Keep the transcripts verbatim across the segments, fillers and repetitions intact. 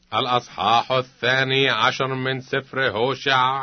الأصحاح الثاني عشر من سفر هوشع.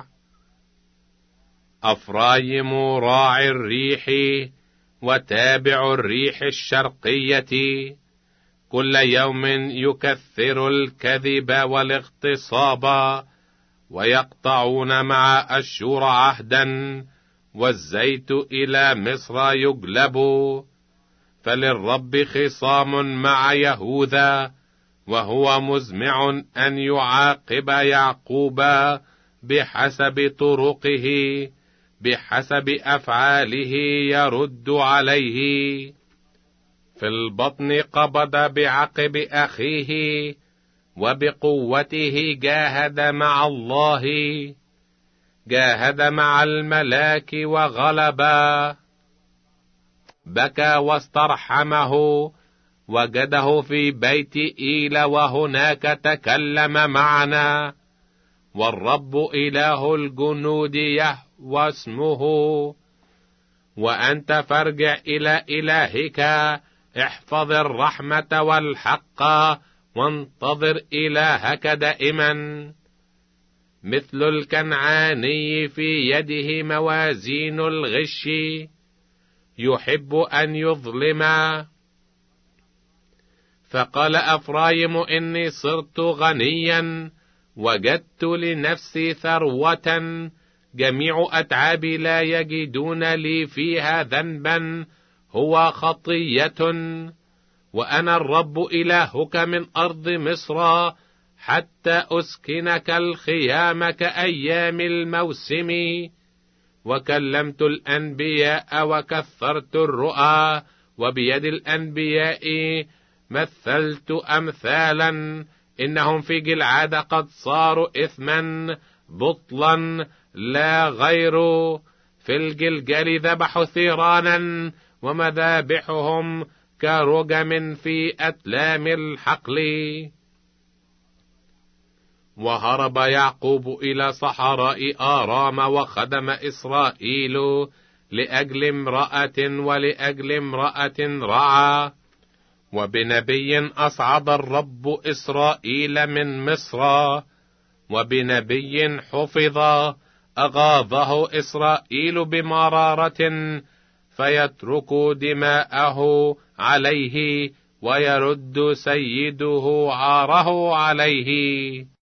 أفرايم راعي الريح وتابع الريح الشرقية، كل يوم يكثر الكذب والاغتصاب، ويقطعون مع أشور عهدا، والزيت إلى مصر يجلب. فللرب خصام مع يهوذا، وهو مزمع أن يعاقب يعقوب بحسب طرقه، بحسب أفعاله يرد عليه. في البطن قبض بعقب أخيه، وبقوته جاهد مع الله، جاهد مع الملاك وغلبا. بكى واسترحمه، وجده في بيت إيل، وهناك تكلم معنا. والرب إله الجنود يهوى اسمه. وأنت فارجع إلى إلهك، احفظ الرحمة والحق، وانتظر إلهك دائما. مثل الكنعاني في يده موازين الغش، يحب أن يظلم. فقال أفرايم إني صرت غنيا، وجدت لنفسي ثروة، جميع أتعابي لا يجدون لي فيها ذنبا، هو خطية. وأنا الرب إلهك من أرض مصر، حتى أسكنك الخيام كأيام الموسم. وكلمت الأنبياء وكثرت الرؤى، وبيد الأنبياء مثلت أمثالا. إنهم في جلعاد قد صاروا إثما بطلا لا غير. في الجلجال ذبحوا ثيرانا، ومذابحهم كرجم في أتلام الحقل. وهرب يعقوب إلى صحراء آرام، وخدم إسرائيل لأجل امرأة ولأجل امرأة رعى. وبنبي أصعد الرب إسرائيل من مصر، وبنبي حفظ أغاظه إسرائيل بمرارة، فيترك دماءه عليه، ويرد سيده عاره عليه.